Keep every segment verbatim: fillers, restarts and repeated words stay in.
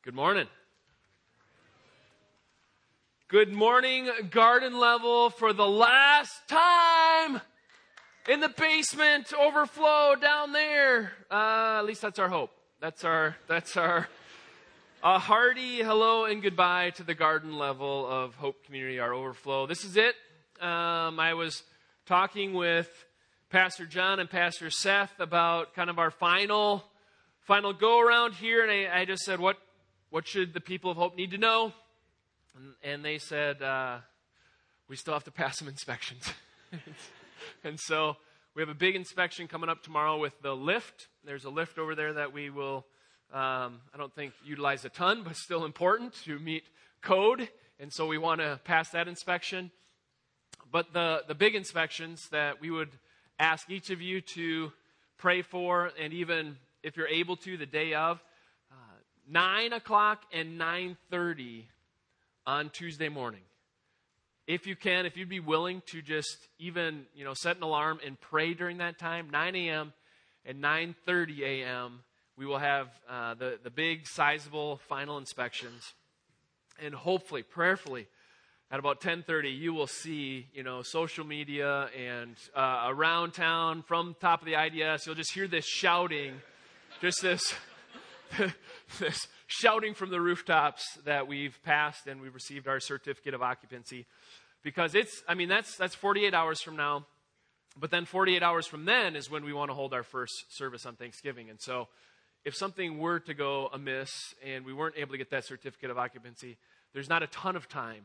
Good morning. Good morning, Garden Level, for the last time in the basement, overflow down there. Uh, at least that's our hope. That's our, that's our a hearty hello and goodbye to the Garden Level of Hope Community, our overflow. This is it. Um, I was talking with Pastor John and Pastor Seth about kind of our final, final go around here, and I, I just said, what, what should the people of Hope need to know? And, and they said, uh, we still have to pass some inspections. And so we have a big inspection coming up tomorrow with the lift. There's a lift over there that we will, um, I don't think, utilize a ton, but still important to meet code. And so we want to pass that inspection. But the, the big inspections that we would ask each of you to pray for, and even if you're able to, the day of, uh, nine o'clock and nine thirty on Tuesday morning. If you can, if you'd be willing to just even, you know, set an alarm and pray during that time, nine a.m. and nine thirty a.m., we will have uh, the, the big, sizable final inspections. And hopefully, prayerfully, at about ten thirty, you will see, you know, social media and uh, around town, from top of the I D S, you'll just hear this shouting, just this, this shouting from the rooftops that we've passed and we've received our certificate of occupancy. Because it's, I mean, that's that's forty-eight hours from now. But then forty-eight hours from then is when we want to hold our first service on Thanksgiving. And so if something were to go amiss and we weren't able to get that certificate of occupancy, there's not a ton of time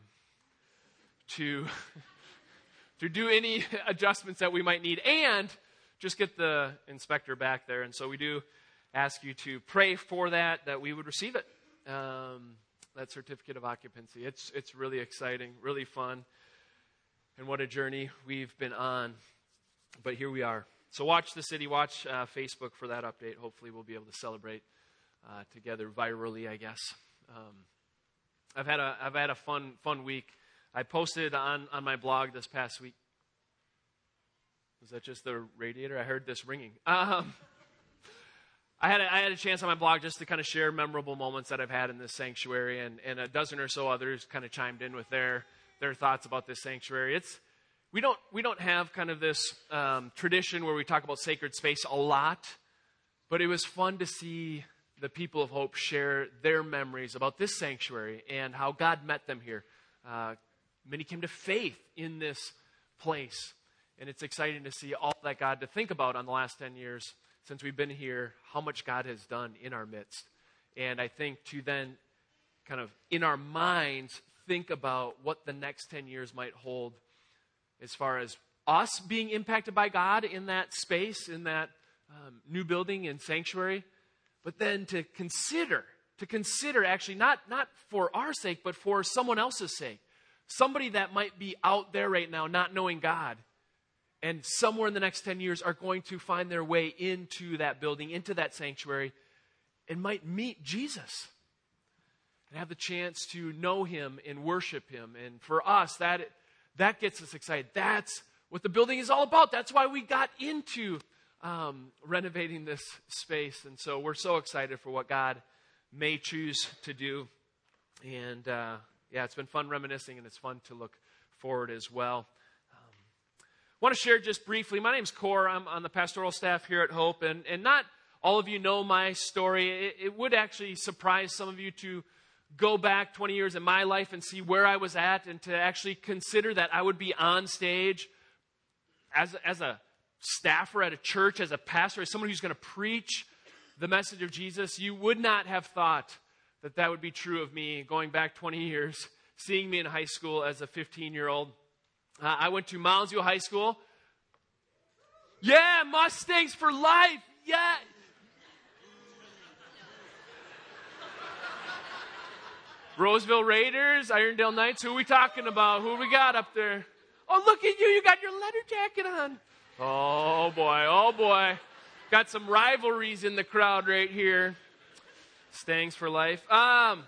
to, to do any adjustments that we might need and just get the inspector back there. And so we do ask you to pray for that, that we would receive it, um, that certificate of occupancy. It's, it's really exciting, really fun. And what a journey we've been on. But here we are. So watch the city, watch uh, Facebook for that update. Hopefully we'll be able to celebrate uh, together virally, I guess. Um, I've had a I've had a fun fun week. I posted on, on my blog this past week. Was that just the radiator? I heard this ringing. Um, I had a, I had a chance on my blog just to kind of share memorable moments that I've had in this sanctuary, and, and a dozen or so others kind of chimed in with their their thoughts about this sanctuary. It's we don't we don't have kind of this um, tradition where we talk about sacred space a lot, but it was fun to see the people of Hope share their memories about this sanctuary and how God met them here. Uh, many came to faith in this place, and it's exciting to see all that God to think about on the last ten years since we've been here, how much God has done in our midst. And I think to then kind of in our minds think about what the next ten years might hold as far as us being impacted by God in that space, in that um, new building and sanctuary, but then to consider, to consider actually not, not for our sake, but for someone else's sake. Somebody that might be out there right now not knowing God, and somewhere in the next ten years are going to find their way into that building, into that sanctuary, and might meet Jesus and have the chance to know him and worship him. And for us, that that gets us excited. That's what the building is all about. That's why we got into um, renovating this space. And so we're so excited for what God may choose to do. And uh, yeah, it's been fun reminiscing, and it's fun to look forward as well. I want to share just briefly. My name's Cor. I'm on the pastoral staff here at Hope, and, and not all of you know my story. It, it would actually surprise some of you to go back twenty years in my life and see where I was at, and to actually consider that I would be on stage as, as a staffer at a church, as a pastor, as someone who's going to preach the message of Jesus. You would not have thought that that would be true of me going back twenty years, seeing me in high school as a fifteen-year-old. Uh, I went to Mounds View High School. Yeah, Mustangs for life. Yeah. Roseville Raiders, Irondale Knights. Who are we talking about? Who we got up there? Oh, look at you. You got your leather jacket on. Oh, boy. Oh, boy. Got some rivalries in the crowd right here. Stangs for life. Um...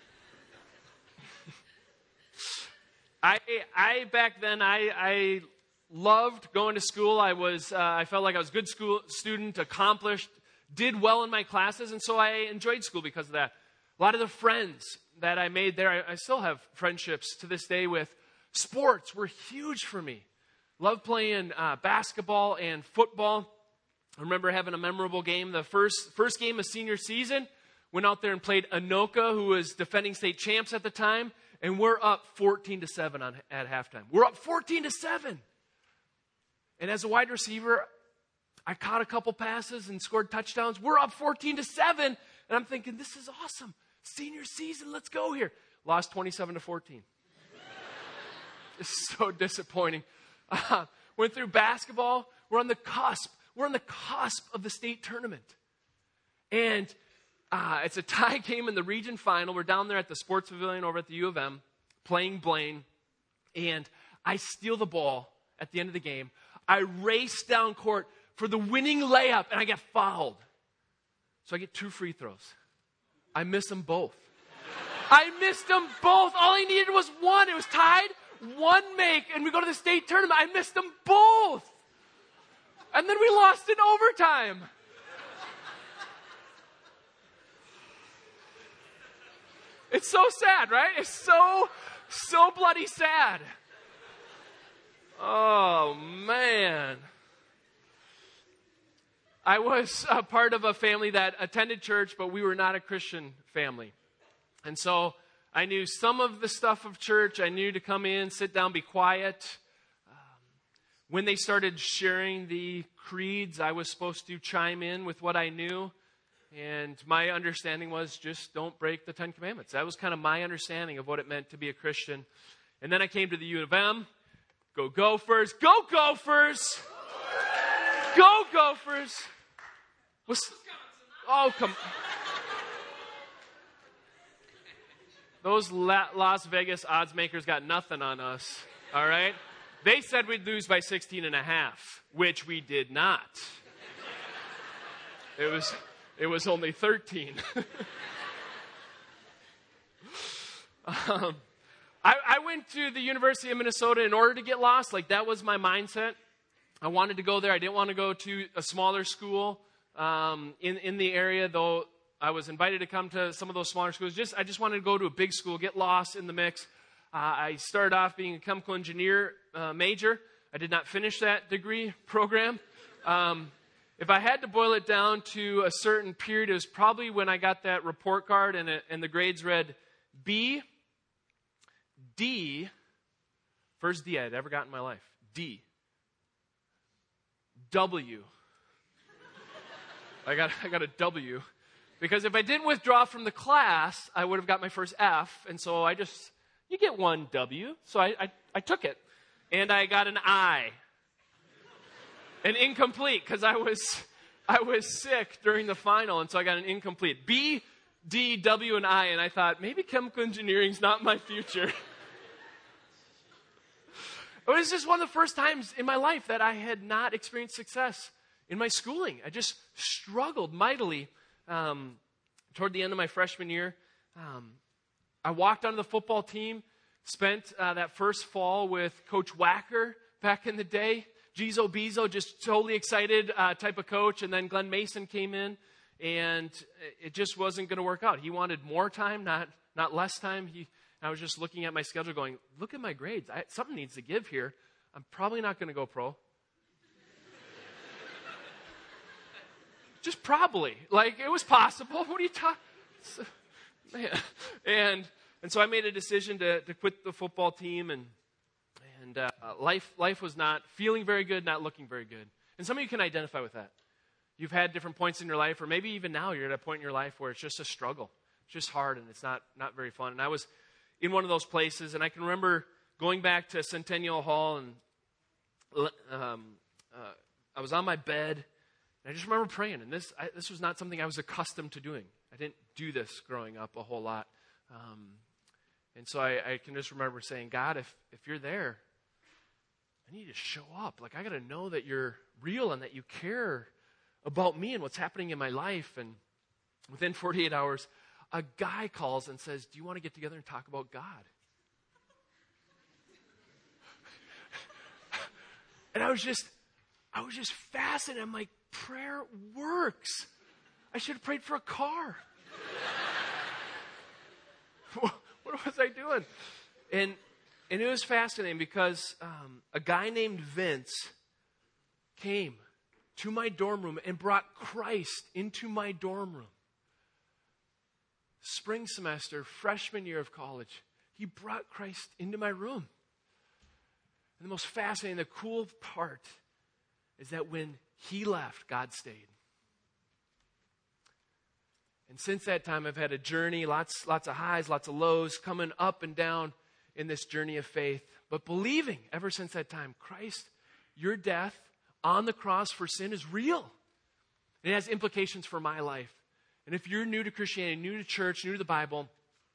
I, I back then, I, I loved going to school. I was, uh, I felt like I was a good school student, accomplished, did well in my classes, and so I enjoyed school because of that. A lot of the friends that I made there, I, I still have friendships to this day with. Sports were huge for me. Love playing uh, basketball and football. I remember having a memorable game. The first first game of senior season, went out there and played Anoka, who was defending state champs at the time, and we're up fourteen to seven on, at halftime. We're up fourteen to seven. And as a wide receiver, I caught a couple passes and scored touchdowns. We're up fourteen to seven, and I'm thinking, this is awesome. Senior season, let's go here. Lost twenty-seven to fourteen. It's so disappointing. Uh, went through basketball. We're on the cusp. We're on the cusp of the state tournament. And uh, it's a tie game in the region final. We're down there at the sports pavilion over at the U of M playing Blaine. And I steal the ball at the end of the game. I race down court for the winning layup, and I get fouled. So I get two free throws. I miss them both. I missed them both. All I needed was one. It was tied. One make, and we go to the state tournament. I missed them both. And then we lost in overtime. It's so sad, right? It's so, so bloody sad. Oh, man. I was a part of a family that attended church, but we were not a Christian family. And so I knew some of the stuff of church. I knew to come in, sit down, be quiet. Um, when they started sharing the creeds, I was supposed to chime in with what I knew. And my understanding was just don't break the Ten Commandments. That was kind of my understanding of what it meant to be a Christian. And then I came to the U of M. Go Gophers. Go Gophers. Go Gophers. Was, oh, come Those La- Las Vegas odds makers got nothing on us, all right? They said we'd lose by sixteen and a half, which we did not. It was, it was only thirteen. um, I, I went to the University of Minnesota in order to get lost. Like, that was my mindset. I wanted to go there. I didn't want to go to a smaller school um, in, in the area, though. I was invited to come to some of those smaller schools. Just I just wanted to go to a big school, get lost in the mix. Uh, I started off being a chemical engineer uh, major. I did not finish that degree program. Um, if I had to boil it down to a certain period, it was probably when I got that report card and, it, and the grades read B, D, first D I'd ever gotten in my life, D, W. I got I got a W. Because if I didn't withdraw from the class, I would have got my first F. And so I just, you get one W. So I, I, I took it. And I got an I. An incomplete, because I was, I was sick during the final. And so I got an incomplete. B, D, W, and I. And I thought, maybe chemical engineering's not my future. It was just one of the first times in my life that I had not experienced success in my schooling. I just struggled mightily. Um, toward the end of my freshman year, um, I walked onto the football team, spent uh, that first fall with Coach Wacker back in the day. Gizo Bezo, just totally excited uh, type of coach. And then Glenn Mason came in, and it just wasn't going to work out. He wanted more time, not not less time. He, I was just looking at my schedule going, look at my grades. I, something needs to give here. I'm probably not going to go pro. Just probably. Like, it was possible. What are you talking? Man. And and so I made a decision to, to quit the football team, and and uh, life life was not feeling very good, not looking very good. And some of you can identify with that. You've had different points in your life, or maybe even now you're at a point in your life where it's just a struggle. It's just hard, and it's not, not very fun. And I was in one of those places, and I can remember going back to Centennial Hall, and um, uh, I was on my bed. And I just remember praying, and this I, this was not something I was accustomed to doing. I didn't do this growing up a whole lot. Um, and so I, I can just remember saying, God, if, if you're there, I need to show up. Like, I got to know that you're real and that you care about me and what's happening in my life. And within forty-eight hours, a guy calls and says, do you want to get together and talk about God? And I was just, I was just fascinated. I'm like, prayer works. I should have prayed for a car. what was I doing? And and it was fascinating because um, a guy named Vince came to my dorm room and brought Christ into my dorm room. Spring semester, freshman year of college, he brought Christ into my room. And the most fascinating, the cool part is that when he left, God stayed. And since that time, I've had a journey, lots, lots of highs, lots of lows, coming up and down in this journey of faith. But believing ever since that time, Christ, your death on the cross for sin is real. And it has implications for my life. And if you're new to Christianity, new to church, new to the Bible,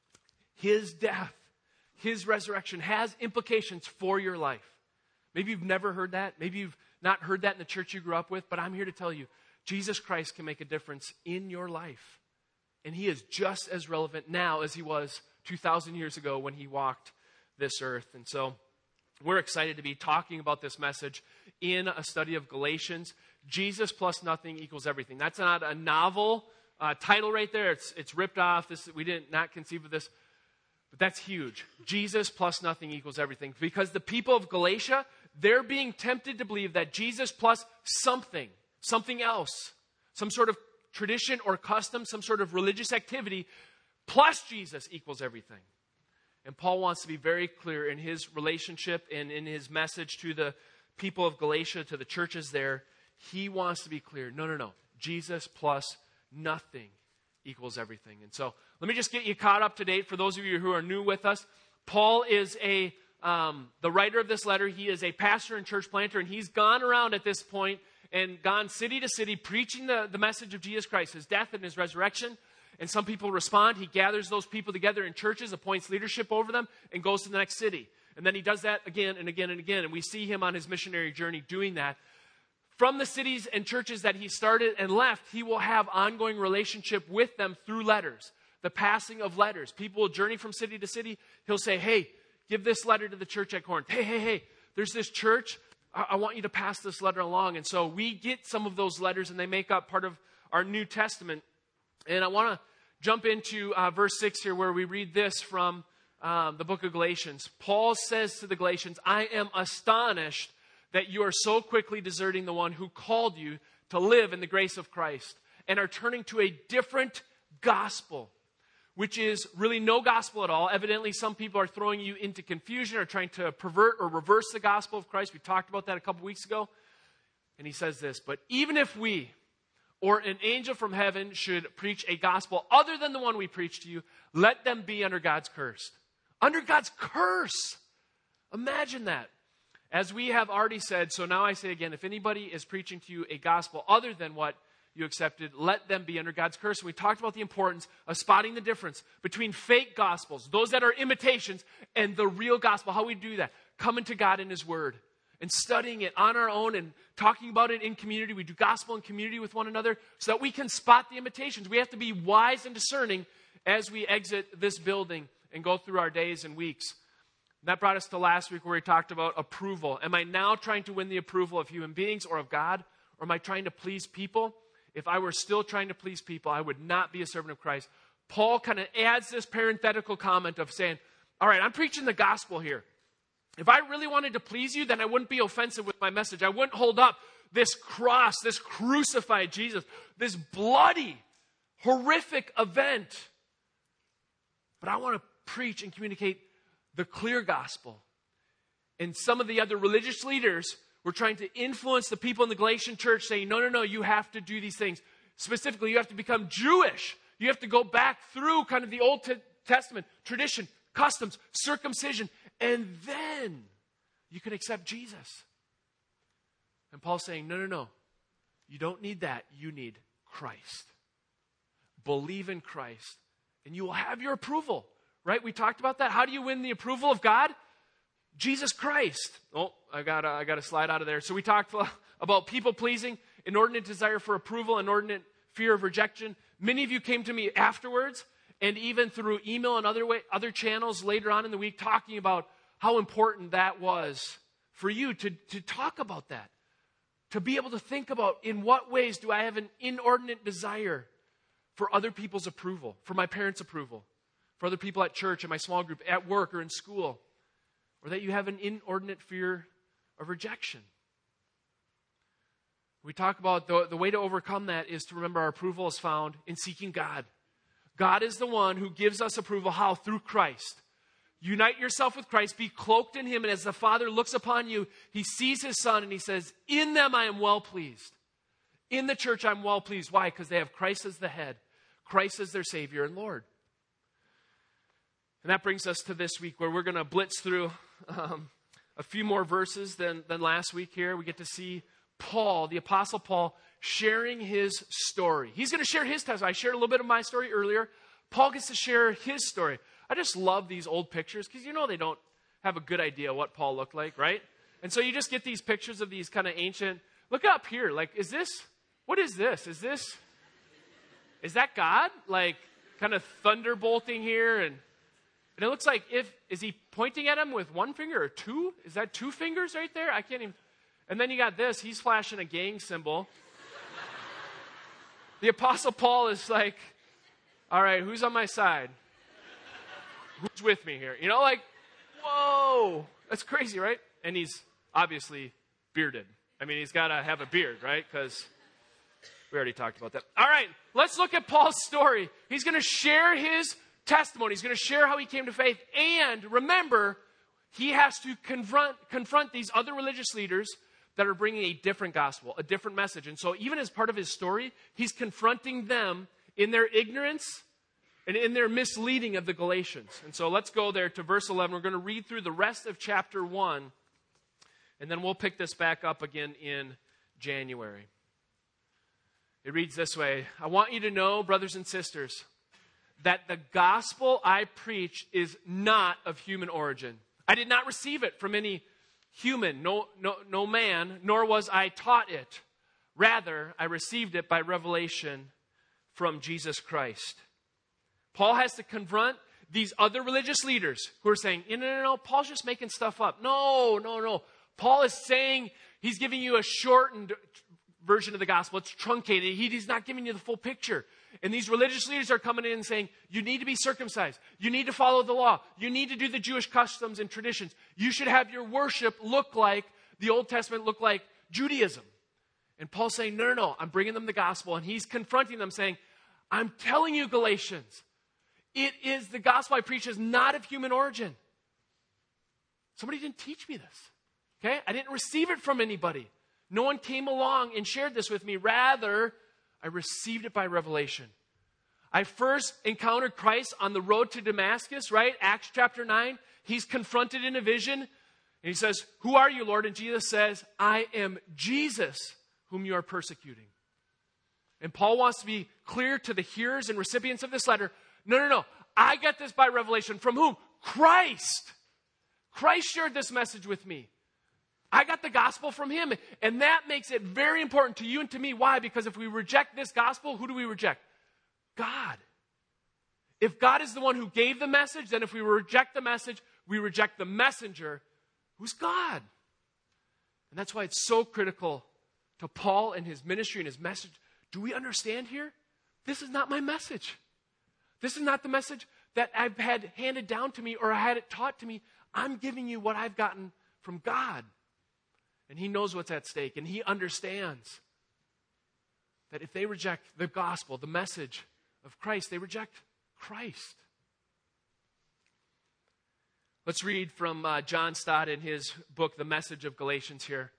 his death, his resurrection has implications for your life. Maybe you've never heard that. Maybe you've not heard that in the church you grew up with. But I'm here to tell you, Jesus Christ can make a difference in your life. And he is just as relevant now as he was two thousand years ago when he walked this earth. And so we're excited to be talking about this message in a study of Galatians. Jesus plus nothing equals everything. That's not a novel uh, title right there. It's it's ripped off. This we did not conceive of this. But that's huge. Jesus plus nothing equals everything. Because the people of Galatia, they're being tempted to believe that Jesus plus something, something else, some sort of tradition or custom, some sort of religious activity, plus Jesus equals everything. And Paul wants to be very clear in his relationship and in his message to the people of Galatia, to the churches there. He wants to be clear. No, no, no. Jesus plus nothing equals everything. And so let me just get you caught up to date for those of you who are new with us. Paul is a um, the writer of this letter. He is a pastor and church planter, and he's gone around at this point and gone city to city preaching the, the message of Jesus Christ, his death and his resurrection. And some people respond. He gathers those people together in churches, appoints leadership over them, and goes to the next city. And then he does that again and again and again. And we see him on his missionary journey doing that. From the cities and churches that he started and left, he will have ongoing relationship with them through letters, the passing of letters. People will journey from city to city. He'll say, hey, give this letter to the church at Corinth. Hey, hey, hey, there's this church. I, I want you to pass this letter along. And so we get some of those letters, and they make up part of our New Testament. And I want to jump into uh, verse six here, where we read this from um, the book of Galatians. Paul says to the Galatians, I am astonished that you are so quickly deserting the one who called you to live in the grace of Christ and are turning to a different gospel, which is really no gospel at all. Evidently, some people are throwing you into confusion or trying to pervert or reverse the gospel of Christ. We talked about that a couple weeks ago. And he says this, but even if we or an angel from heaven should preach a gospel other than the one we preach to you, let them be under God's curse. Under God's curse. Imagine that. As we have already said, so now I say again, if anybody is preaching to you a gospel other than what you accepted, let them be under God's curse. And we talked about the importance of spotting the difference between fake gospels, those that are imitations, and the real gospel. How we do that? Coming to God in his word and studying it on our own and talking about it in community. We do gospel in community with one another so that we can spot the imitations. We have to be wise and discerning as we exit this building and go through our days and weeks. That brought us to last week where we talked about approval. Am I now trying to win the approval of human beings or of God? Or am I trying to please people? If I were still trying to please people, I would not be a servant of Christ. Paul kind of adds this parenthetical comment of saying, all right, I'm preaching the gospel here. If I really wanted to please you, then I wouldn't be offensive with my message. I wouldn't hold up this cross, this crucified Jesus, this bloody, horrific event. But I want to preach and communicate the clear gospel. And some of the other religious leaders were trying to influence the people in the Galatian church, saying, no, no, no, you have to do these things. Specifically, you have to become Jewish. You have to go back through kind of the Old Testament tradition, customs, circumcision, and then you can accept Jesus. And Paul's saying, no, no, no. You don't need that. You need Christ. Believe in Christ, and you will have your approval. Right? We talked about that. How do you win the approval of God? Jesus Christ. Oh, I got I got to slide out of there. So we talked about people pleasing, inordinate desire for approval, inordinate fear of rejection. Many of you came to me afterwards, and even through email and other way, other channels later on in the week, talking about how important that was for you to, to talk about that, to be able to think about in what ways do I have an inordinate desire for other people's approval, for my parents' approval, for other people at church, in my small group, at work, or in school, or that you have an inordinate fear of rejection. We talk about the, the way to overcome that is to remember our approval is found in seeking God. God is the one who gives us approval. How? Through Christ. Unite yourself with Christ, be cloaked in him, and as the Father looks upon you, he sees his Son and he says, in them I am well pleased. In the church I'm well pleased. Why? Because they have Christ as the head. Christ as their Savior and Lord. And that brings us to this week where we're going to blitz through um, a few more verses than, than last week here. We get to see Paul, the Apostle Paul, sharing his story. He's going to share his testimony. I shared a little bit of my story earlier. Paul gets to share his story. I just love these old pictures because you know they don't have a good idea what Paul looked like, right? And so you just get these pictures of these kind of ancient, look up here, like, is this, what is this? Is this, is that God? Like, kind of thunderbolting here, and and it looks like, if, is he pointing at him with one finger or two? Is that two fingers right there? I can't even, and then you got this, he's flashing a gang symbol. The Apostle Paul is like, all right, who's on my side? Who's with me here? You know, like, whoa, that's crazy, right? And he's obviously bearded. I mean, he's got to have a beard, right? Because we already talked about that. All right, let's look at Paul's story. He's going to share his testimony. He's going to share how he came to faith. And remember, he has to confront, confront these other religious leaders that are bringing a different gospel, a different message. And so even as part of his story, he's confronting them in their ignorance and in their misleading of the Galatians. And so let's go there to verse eleven. We're going to read through the rest of chapter one, and then we'll pick this back up again in January. It reads this way: I want you to know, brothers and sisters, that the gospel I preach is not of human origin. I did not receive it from any human, no, no, no man, nor was I taught it. Rather, I received it by revelation from Jesus Christ. Paul has to confront these other religious leaders who are saying, no, no, no, no, Paul's just making stuff up. No, no, no. Paul is saying, he's giving you a shortened version of the gospel. It's truncated. He, he's not giving you the full picture. And these religious leaders are coming in and saying, you need to be circumcised. You need to follow the law. You need to do the Jewish customs and traditions. You should have your worship look like the Old Testament, look like Judaism. And Paul's saying, no, no, no, I'm bringing them the gospel. And he's confronting them saying, I'm telling you, Galatians, it is the gospel I preach is not of human origin. Somebody didn't teach me this. Okay? I didn't receive it from anybody. No one came along and shared this with me. Rather, I received it by revelation. I first encountered Christ on the road to Damascus, right? Acts chapter nine. He's confronted in a vision. And he says, who are you, Lord? And Jesus says, I am Jesus, whom you are persecuting. And Paul wants to be clear to the hearers and recipients of this letter. No, no, no. I get this by revelation. From whom? Christ. Christ shared this message with me. I got the gospel from him. And that makes it very important to you and to me. Why? Because if we reject this gospel, who do we reject? God. If God is the one who gave the message, then if we reject the message, we reject the messenger, who's God. And that's why it's so critical to Paul and his ministry and his message. Do we understand here? This is not my message. This is not the message that I've had handed down to me or I had it taught to me. I'm giving you what I've gotten from God. And he knows what's at stake. And he understands that if they reject the gospel, the message of Christ, they reject Christ. Let's read from uh, John Stott in his book, The Message of Galatians here.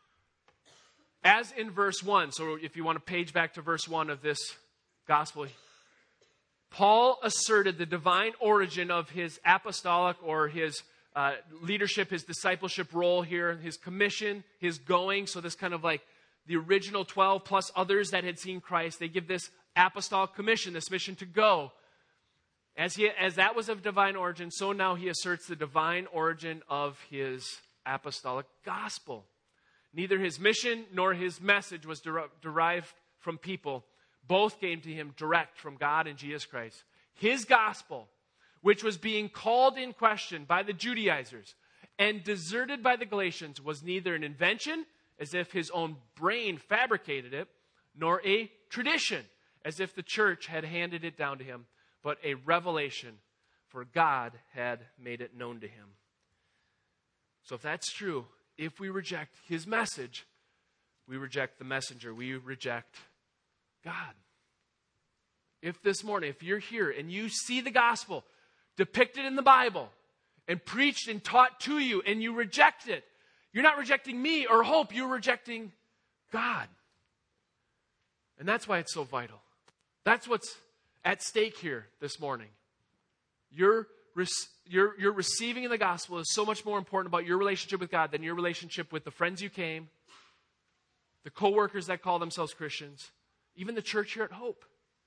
As in verse one, so if you want to page back to verse one of this gospel, Paul asserted the divine origin of his apostolic or his uh, leadership, his discipleship role here, his commission, his going. So this kind of like the original twelve plus others that had seen Christ, they give this apostolic commission, this mission to go. As, he, as that was of divine origin, so now he asserts the divine origin of his apostolic gospel. Neither his mission nor his message was der- derived from people. Both came to him direct from God and Jesus Christ. His gospel, which was being called in question by the Judaizers and deserted by the Galatians, was neither an invention, as if his own brain fabricated it, nor a tradition, as if the church had handed it down to him, but a revelation for God had made it known to him. So if that's true, if we reject his message, we reject the messenger. We reject God. If this morning, if you're here and you see the gospel depicted in the Bible and preached and taught to you and you reject it, you're not rejecting me or hope, you're rejecting God. And that's why it's so vital. That's what's at stake here this morning. Your, your, your receiving of the gospel is so much more important about your relationship with God than your relationship with the friends you came, the co-workers that call themselves Christians, even the church here at Hope.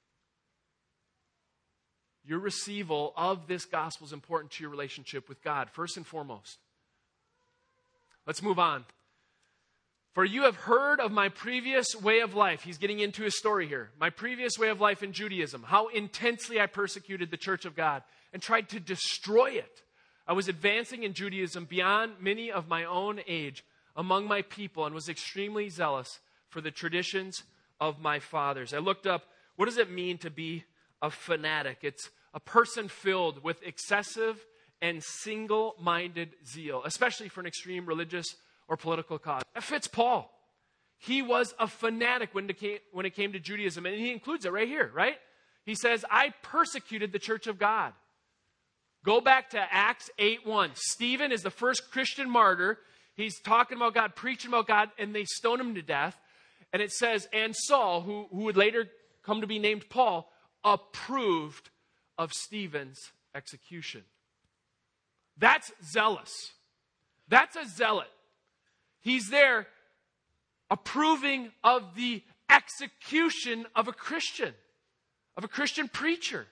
Your receival of this gospel is important to your relationship with God, first and foremost. Let's move on. For you have heard of my previous way of life. He's getting into his story here. My previous way of life in Judaism. How intensely I persecuted the church of God and tried to destroy it. I was advancing in Judaism beyond many of my own age among my people and was extremely zealous for the traditions of my fathers. I looked up, what does it mean to be a fanatic? It's a person filled with excessive and single-minded zeal, especially for an extreme religious or political cause. That fits Paul. He was a fanatic when it came, when it came to Judaism, and he includes it right here, right? He says, I persecuted the church of God. Go back to Acts eight one. Stephen is the first Christian martyr. He's talking about God, preaching about God, and they stone him to death. And it says, and Saul, who, who would later come to be named Paul, approved of Stephen's execution. That's zealous. That's a zealot. He's there approving of the execution of a Christian, of a Christian preacher.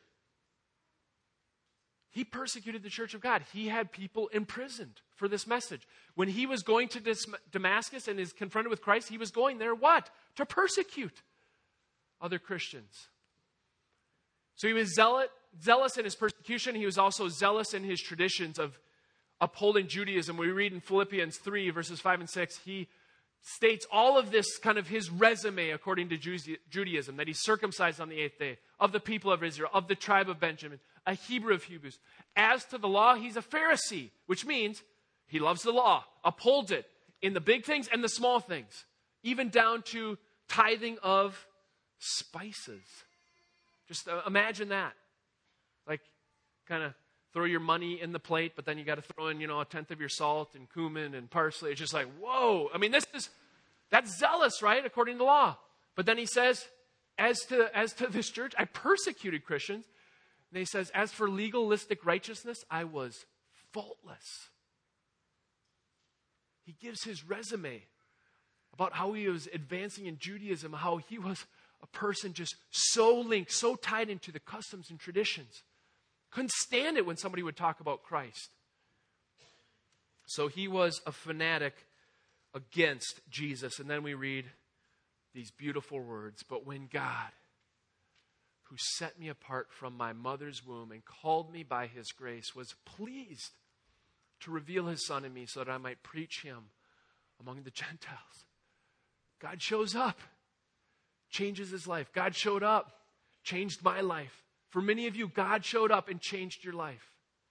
He persecuted the church of God. He had people imprisoned for this message. When he was going to Damascus and is confronted with Christ, he was going there what? To persecute other Christians. So he was zealot, zealous in his persecution. He was also zealous in his traditions of upholding Judaism. We read in Philippians three, verses five and six, he states all of this kind of his resume according to Judaism, that he's circumcised on the eighth day, of the people of Israel, of the tribe of Benjamin, a Hebrew of Hebrews. As to the law, he's a Pharisee, which means he loves the law, upholds it in the big things and the small things, even down to tithing of spices. Just uh, imagine that. Like, kind of throw your money in the plate, but then you got to throw in, you know, a tenth of your salt and cumin and parsley. It's just like, whoa. I mean, this is, that's zealous, right? According to law. But then he says, as to, as to this church, I persecuted Christians. And he says, as for legalistic righteousness, I was faultless. He gives his resume about how he was advancing in Judaism, how he was a person just so linked, so tied into the customs and traditions. Couldn't stand it when somebody would talk about Christ. So he was a fanatic against Jesus. And then we read these beautiful words, but when God, who set me apart from my mother's womb and called me by his grace, was pleased to reveal his son in me so that I might preach him among the Gentiles. God shows up, changes his life. God showed up, changed my life. For many of you, God showed up and changed your life.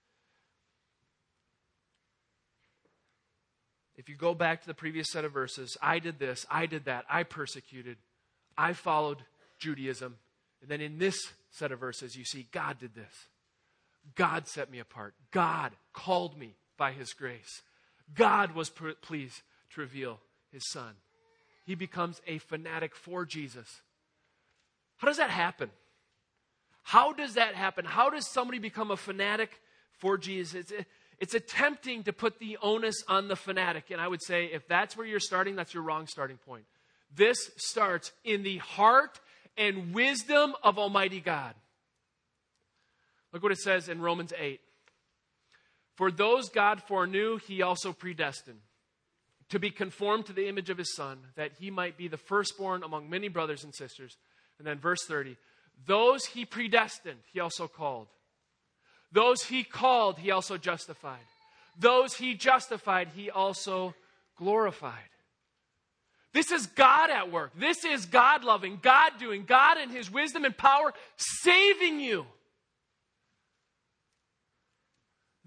If you go back to the previous set of verses, I did this, I did that, I persecuted, I followed Judaism. And then in this set of verses, you see God did this. God set me apart. God called me by his grace. God was pleased to reveal his son. He becomes a fanatic for Jesus. How does that happen? How does that happen? How does somebody become a fanatic for Jesus? It's, it's attempting to put the onus on the fanatic. And I would say if that's where you're starting, that's your wrong starting point. This starts in the heart and wisdom of Almighty God. Look what it says in Romans eight. For those God foreknew, he also predestined to be conformed to the image of his son, that he might be the firstborn among many brothers and sisters. And then verse thirty. Those he predestined, he also called. Those he called, he also justified. Those he justified, he also glorified. This is God at work. This is God loving, God doing, God in his wisdom and power saving you.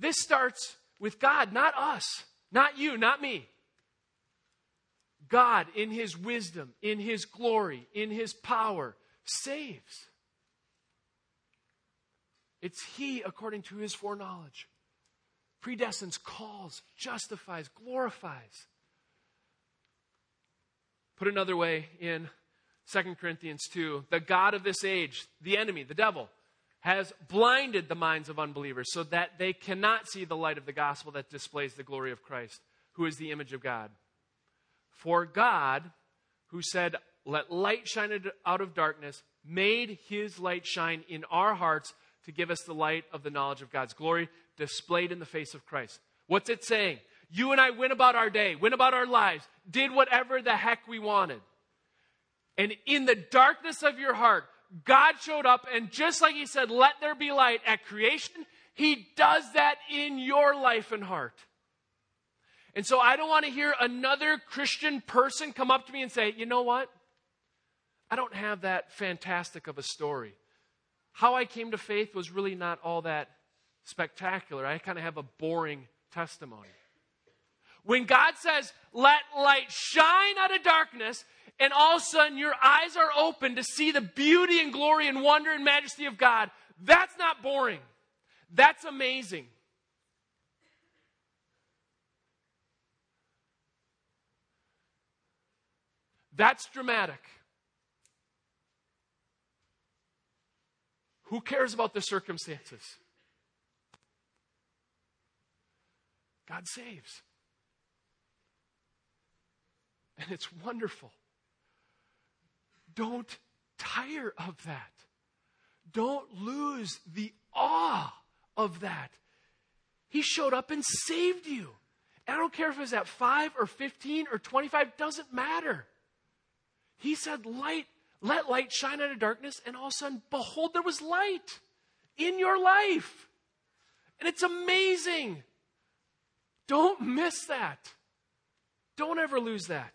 This starts with God, not us, not you, not me. God, in his wisdom, in his glory, in his power, saves. It's he according to his foreknowledge. Predestines, calls, justifies, glorifies. Put another way, in Second Corinthians two, the God of this age, the enemy, the devil, has blinded the minds of unbelievers so that they cannot see the light of the gospel that displays the glory of Christ, who is the image of God. For God, who said, let light shine out of darkness, made his light shine in our hearts to give us the light of the knowledge of God's glory displayed in the face of Christ. What's it saying? You and I went about our day, went about our lives, did whatever the heck we wanted. And in the darkness of your heart, God showed up, and just like he said, let there be light at creation, he does that in your life and heart. And so I don't want to hear another Christian person come up to me and say, you know what? I don't have that fantastic of a story. How I came to faith was really not all that spectacular. I kind of have a boring testimony. When God says, let light shine out of darkness, and all of a sudden your eyes are open to see the beauty and glory and wonder and majesty of God, that's not boring. That's amazing. That's dramatic. Who cares about the circumstances? God saves. And it's wonderful. Don't tire of that. Don't lose the awe of that. He showed up and saved you. And I don't care if it was at five or fifteen or twenty-five, doesn't matter. He said, light, let light shine out of darkness, and all of a sudden, behold, there was light in your life. And it's amazing. Don't miss that. Don't ever lose that.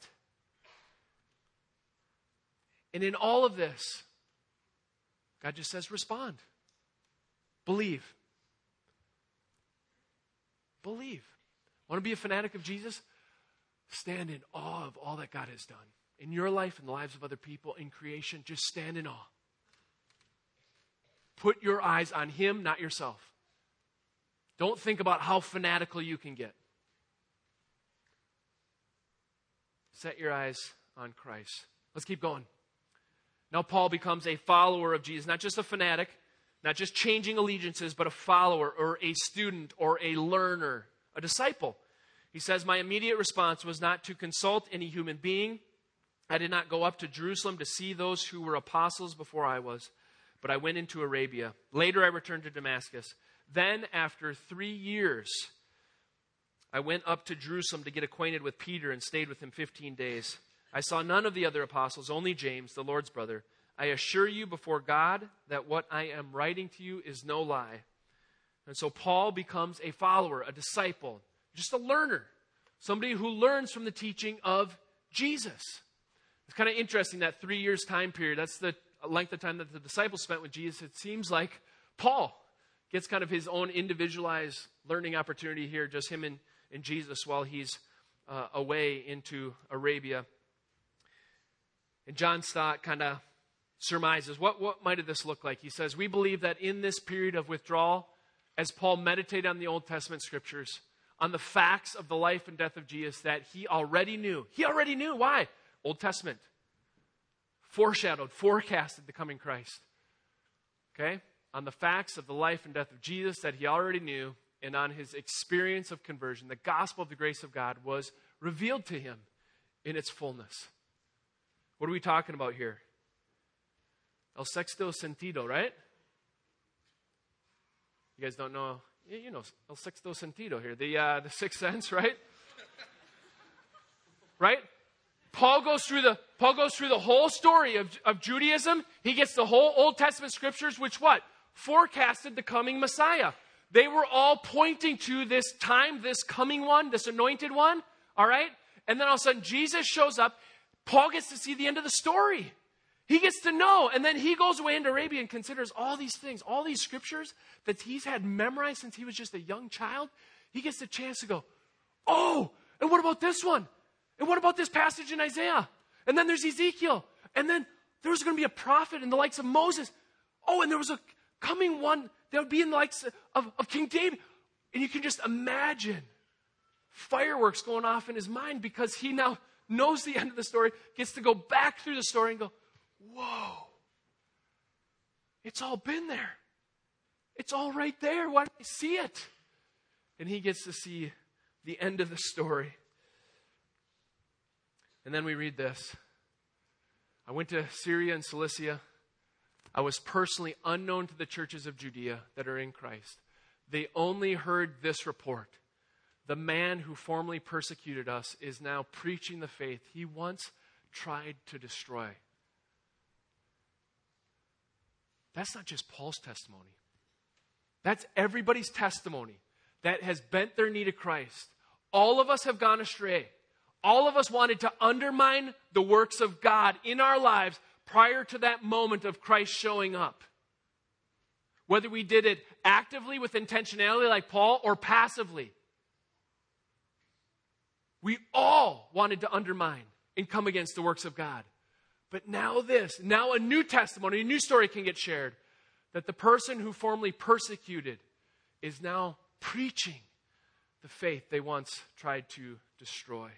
And in all of this, God just says, respond. Believe. Believe. Want to be a fanatic of Jesus? Stand in awe of all that God has done. In your life, in the lives of other people, in creation, just stand in awe. Put your eyes on him, not yourself. Don't think about how fanatical you can get. Set your eyes on Christ. Let's keep going. Now Paul becomes a follower of Jesus, not just a fanatic, not just changing allegiances, but a follower or a student or a learner, a disciple. He says, my immediate response was not to consult any human being. I did not go up to Jerusalem to see those who were apostles before I was, but I went into Arabia. Later I returned to Damascus. Then after three years, I went up to Jerusalem to get acquainted with Peter and stayed with him fifteen days. I saw none of the other apostles, only James, the Lord's brother. I assure you before God that what I am writing to you is no lie. And so Paul becomes a follower, a disciple, just a learner, somebody who learns from the teaching of Jesus. It's kind of interesting, that three years time period. That's the length of time that the disciples spent with Jesus. It seems like Paul gets kind of his own individualized learning opportunity here, just him and, and Jesus while he's uh, away into Arabia. And John Stott kind of surmises, what, what might this look like? He says, we believe that in this period of withdrawal, as Paul meditated on the Old Testament scriptures, on the facts of the life and death of Jesus, that he already knew. He already knew. Why? Old Testament. Foreshadowed, forecasted the coming Christ. Okay? On the facts of the life and death of Jesus that he already knew, and on his experience of conversion, the gospel of the grace of God was revealed to him in its fullness. What are we talking about here? El sexto sentido, right? You guys don't know? Yeah, you know el sexto sentido here. The, uh, the sixth sense, right? Right? Paul goes through the Paul goes through the whole story of, of Judaism. He gets the whole Old Testament scriptures, which what? Forecasted the coming Messiah. They were all pointing to this time, this coming one, this anointed one. All right? And then all of a sudden, Jesus shows up. Paul gets to see the end of the story. He gets to know, and then he goes away into Arabia and considers all these things, all these scriptures that he's had memorized since he was just a young child. He gets the chance to go, oh, and what about this one? And what about this passage in Isaiah? And then there's Ezekiel. And then there was going to be a prophet in the likes of Moses. Oh, and there was a coming one that would be in the likes of, of King David. And you can just imagine fireworks going off in his mind because he now knows the end of the story, gets to go back through the story and go, whoa, it's all been there. It's all right there. Why don't I see it? And he gets to see the end of the story. And then we read this. I went to Syria and Cilicia. I was personally unknown to the churches of Judea that are in Christ. They only heard this report. The man who formerly persecuted us is now preaching the faith he once tried to destroy. That's not just Paul's testimony. That's everybody's testimony that has bent their knee to Christ. All of us have gone astray. All of us wanted to undermine the works of God in our lives prior to that moment of Christ showing up. Whether we did it actively with intentionality like Paul or passively. We all wanted to undermine and come against the works of God. But now this, now a new testimony, a new story can get shared. That the person who formerly persecuted is now preaching the faith they once tried to destroy.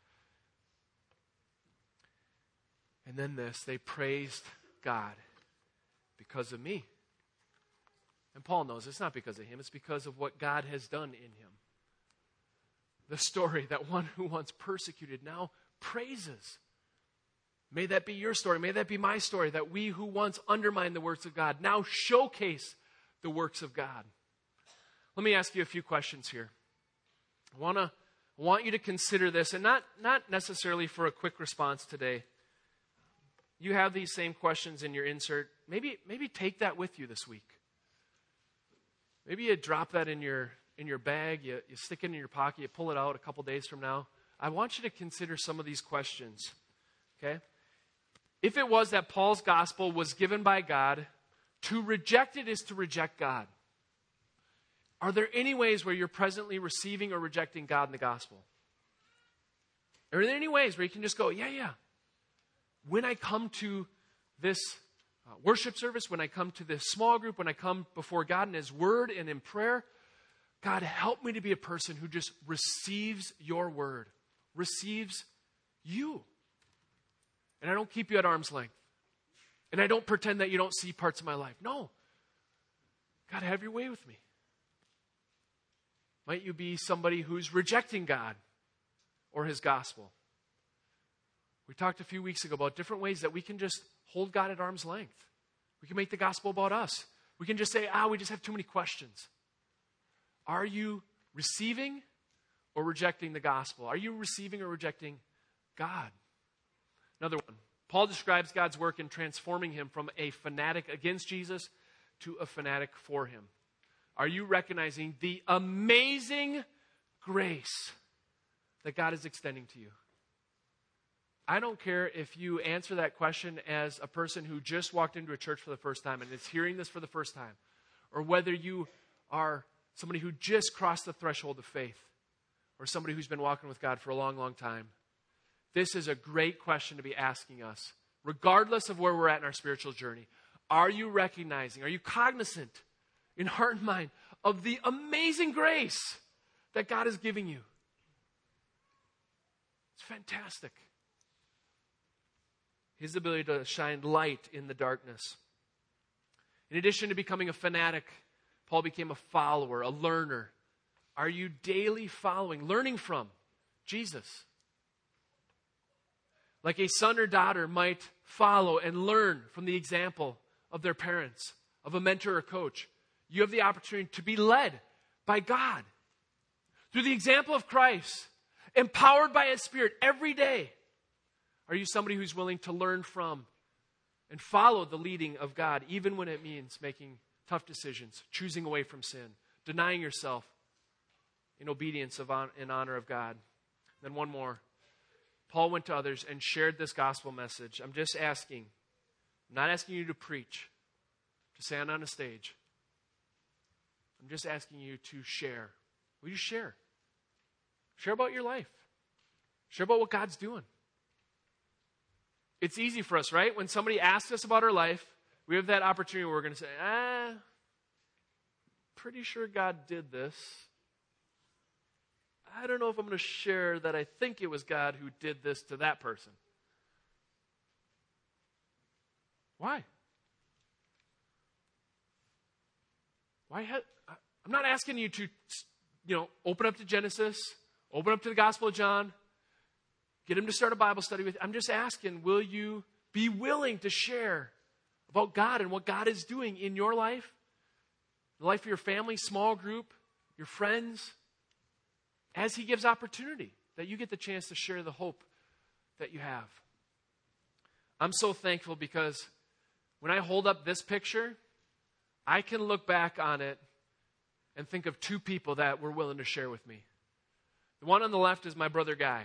And then this, they praised God because of me. And Paul knows it's not because of him, it's because of what God has done in him. The story that one who once persecuted now praises. May that be your story. May that be my story, that we who once undermined the works of God now showcase the works of God. Let me ask you a few questions here. I wanna, I want you to consider this, and not, not necessarily for a quick response today. You have these same questions in your insert. Maybe, maybe take that with you this week. Maybe you drop that in your in your bag, you, you stick it in your pocket, you pull it out a couple days from now. I want you to consider some of these questions. Okay? If it was that Paul's gospel was given by God, to reject it is to reject God. Are there any ways where you're presently receiving or rejecting God in the gospel? Are there any ways where you can just go, yeah, yeah. When I come to this uh, worship service, when I come to this small group, when I come before God in His Word and in prayer, God, help me to be a person who just receives your word, receives you. And I don't keep you at arm's length. And I don't pretend that you don't see parts of my life. No. God, have your way with me. Might you be somebody who's rejecting God or His gospel? We talked a few weeks ago about different ways that we can just hold God at arm's length. We can make the gospel about us. We can just say, ah, we just have too many questions. Are you receiving or rejecting the gospel? Are you receiving or rejecting God? Another one. Paul describes God's work in transforming him from a fanatic against Jesus to a fanatic for Him. Are you recognizing the amazing grace that God is extending to you? I don't care if you answer that question as a person who just walked into a church for the first time and is hearing this for the first time, or whether you are somebody who just crossed the threshold of faith, or somebody who's been walking with God for a long, long time. This is a great question to be asking us, regardless of where we're at in our spiritual journey. Are you recognizing, are you cognizant in heart and mind of the amazing grace that God is giving you? It's fantastic. His ability to shine light in the darkness. In addition to becoming a fanatic, Paul became a follower, a learner. Are you daily following, learning from Jesus? Like a son or daughter might follow and learn from the example of their parents, of a mentor or coach. You have the opportunity to be led by God through the example of Christ, empowered by His Spirit every day. Are you somebody who's willing to learn from and follow the leading of God, even when it means making tough decisions, choosing away from sin, denying yourself in obedience of on, in honor of God? Then one more. Paul went to others and shared this gospel message. I'm just asking, I'm not asking you to preach, to stand on a stage. I'm just asking you to share. Will you share? Share about your life. Share about what God's doing. It's easy for us, right? When somebody asks us about our life, we have that opportunity where we're going to say, ah, pretty sure God did this. I don't know if I'm going to share that I think it was God who did this to that person. Why? Why? Ha- I'm not asking you to, you know, open up to Genesis, open up to the Gospel of John, get him to start a Bible study with you. I'm just asking, will you be willing to share about God and what God is doing in your life, the life of your family, small group, your friends, as he gives opportunity, that you get the chance to share the hope that you have. I'm so thankful because when I hold up this picture, I can look back on it and think of two people that were willing to share with me. The one on the left is my brother Guy.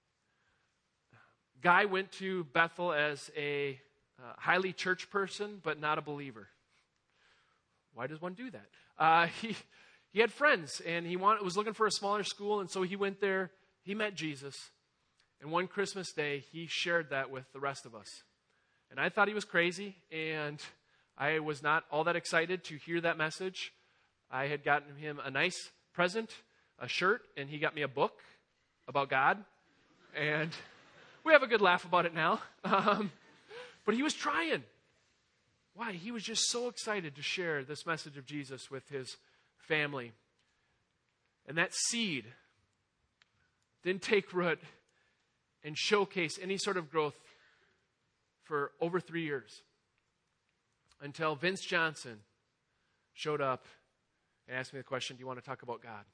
Guy went to Bethel as a uh, highly church person, but not a believer. Why does one do that? Uh, he he had friends, and he want, was looking for a smaller school, and so he went there. He met Jesus, and one Christmas day, he shared that with the rest of us. And I thought he was crazy, and I was not all that excited to hear that message. I had gotten him a nice present, a shirt, and he got me a book about God, and we have a good laugh about it now. Um, but he was trying. Why? He was just so excited to share this message of Jesus with his family. And that seed didn't take root and showcase any sort of growth for over three years. Until Vince Johnson showed up and asked me the question, do you want to talk about God?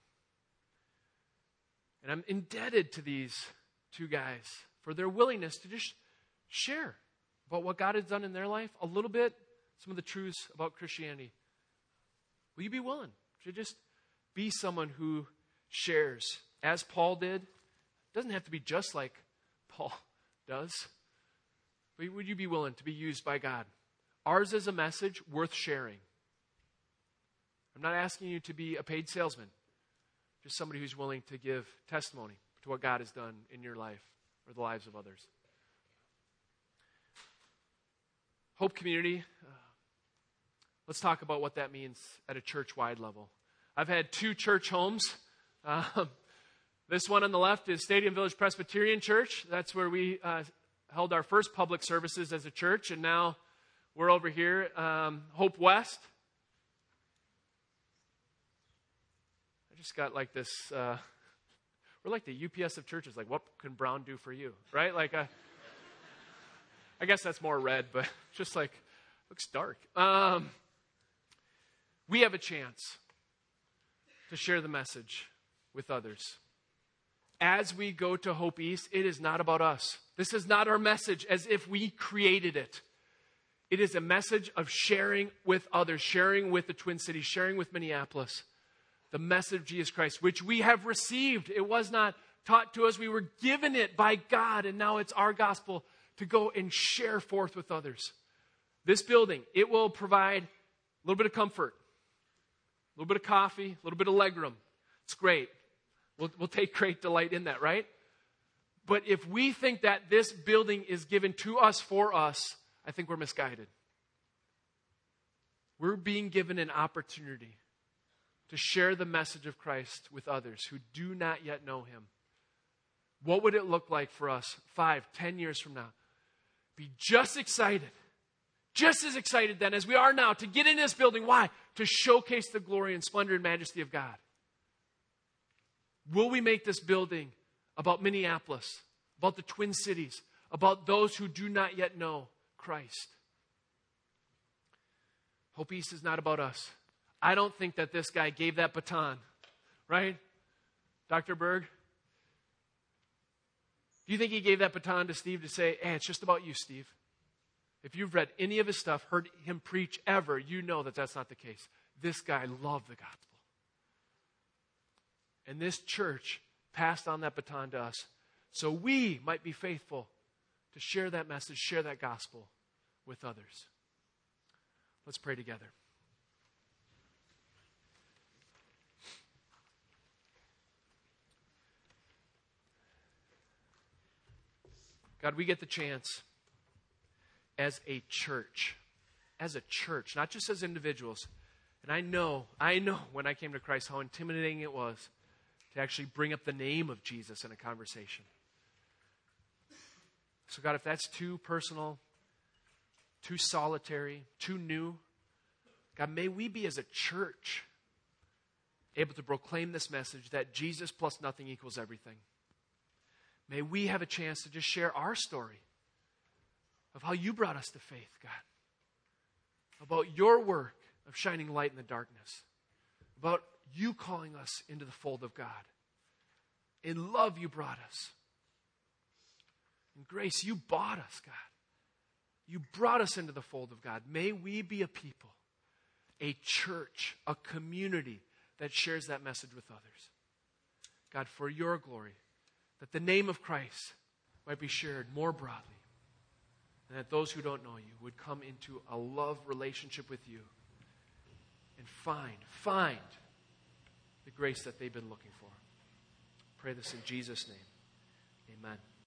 And I'm indebted to these two guys for their willingness to just share about what God has done in their life, a little bit, some of the truths about Christianity. Will you be willing to just be someone who shares, as Paul did? It doesn't have to be just like Paul does. But would you be willing to be used by God? Ours is a message worth sharing. I'm not asking you to be a paid salesman, just somebody who's willing to give testimony to what God has done in your life or the lives of others. Hope Community, uh, let's talk about what that means at a church-wide level. I've had two church homes. Um, this one on the left is Stadium Village Presbyterian Church. That's where we uh, held our first public services as a church, and now we're over here, um, Hope West. I just got like this, uh, we're like the U P S of churches, like what can Brown do for you, right? Like, uh, I guess that's more red, but just like, looks dark. Um, we have a chance to share the message with others. As we go to Hope East, it is not about us. This is not our message as if we created it. It is a message of sharing with others, sharing with the Twin Cities, sharing with Minneapolis, the message of Jesus Christ, which we have received. It was not taught to us. We were given it by God, and now it's our gospel to go and share forth with others. This building, it will provide a little bit of comfort, a little bit of coffee, a little bit of legroom. It's great. We'll, we'll take great delight in that, right? But if we think that this building is given to us for us, I think we're misguided. We're being given an opportunity to share the message of Christ with others who do not yet know him. What would it look like for us five, ten years from now? Be just excited, just as excited then as we are now to get in this building. Why? To showcase the glory and splendor and majesty of God. Will we make this building about Minneapolis, about the Twin Cities, about those who do not yet know Christ? Hope East is not about us. I don't think that this guy gave that baton, right? Doctor Berg? Do you think he gave that baton to Steve to say, hey, it's just about you, Steve? If you've read any of his stuff, heard him preach ever, you know that that's not the case. This guy loved the gospel. And this church passed on that baton to us so we might be faithful to share that message, share that gospel with others. Let's pray together. God, we get the chance as a church, as a church, not just as individuals. And I know, I know when I came to Christ how intimidating it was to actually bring up the name of Jesus in a conversation. So God, if that's too personal, too solitary, too new, God, may we be as a church able to proclaim this message that Jesus plus nothing equals everything. May we have a chance to just share our story of how you brought us to faith, God. About your work of shining light in the darkness. About you calling us into the fold of God. In love, you brought us. In grace, you bought us, God. You brought us into the fold of God. May we be a people, a church, a community that shares that message with others. God, for your glory, that the name of Christ might be shared more broadly, and that those who don't know you would come into a love relationship with you and find, find the grace that they've been looking for. Pray this in Jesus' name. Amen.